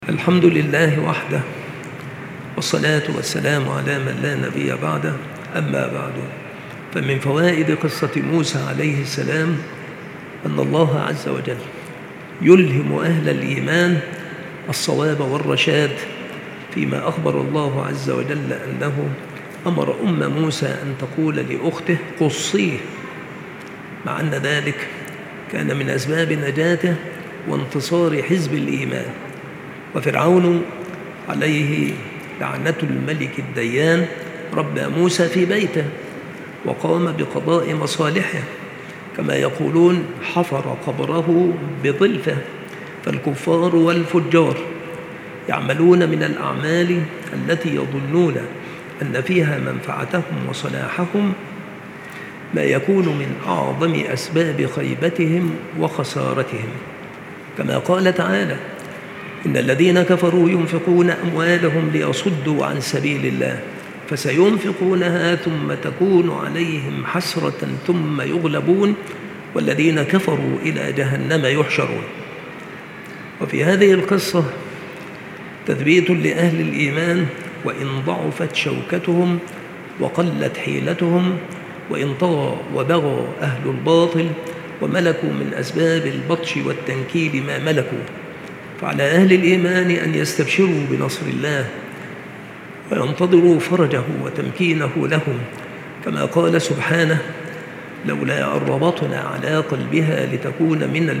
الحمد لله وحده، والصلاة والسلام على من لا نبي بعده. أما بعد، فمن فوائد قصة موسى عليه السلام أن الله عز وجل يلهم أهل الإيمان الصواب والرشاد فيما أخبر الله عز وجل أنه أمر موسى أن تقول لأخته قصيه، مع أن ذلك كان من أسباب نجاته وانتصار حزب الإيمان. وفرعون عليه لعنة الملك الديان ربى موسى في بيته وقام بقضاء مصالحه، كما يقولون حفر قبره بظلفه. فالكفار والفجار يعملون من الأعمال التي يظنون أن فيها منفعتهم وصلاحهم ما يكون من أعظم أسباب خيبتهم وخسارتهم، كما قال تعالى: إن الذين كفروا ينفقون أموالهم ليصدوا عن سبيل الله فسينفقونها ثم تكون عليهم حسرة ثم يغلبون والذين كفروا إلى جهنم يحشرون. وفي هذه القصة تثبيت لأهل الإيمان وإن ضعفت شوكتهم وقلت حيلتهم، وإن طغى وبغى أهل الباطل وملكوا من أسباب البطش والتنكيل ما ملكوا، فعلى أهل الإيمان أن يستبشروا بنصر الله وينتظروا فرجه وتمكينه لهم، كما قال سبحانه: لولا أن ربطنا على قلبها لتكون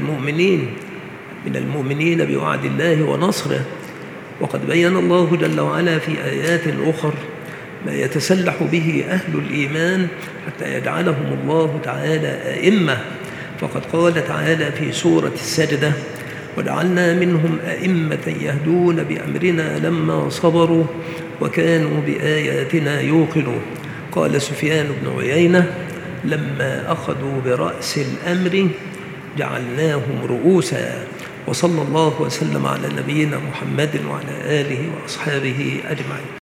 من المؤمنين بوعد الله ونصره. وقد بين الله جل وعلا في آيات أخر ما يتسلح به أهل الإيمان حتى يجعلهم الله تعالى أئمة، فقد قال تعالى في سورة السجدة: وجعلنا منهم أئمة يهدون بأمرنا لما صبروا وكانوا بآياتنا يوقنون. قال سفيان بن عيينة: لما أخذوا برأس الأمر جعلناهم رؤوسا. وصلى الله وسلم على نبينا محمد وعلى آله وأصحابه أجمعين.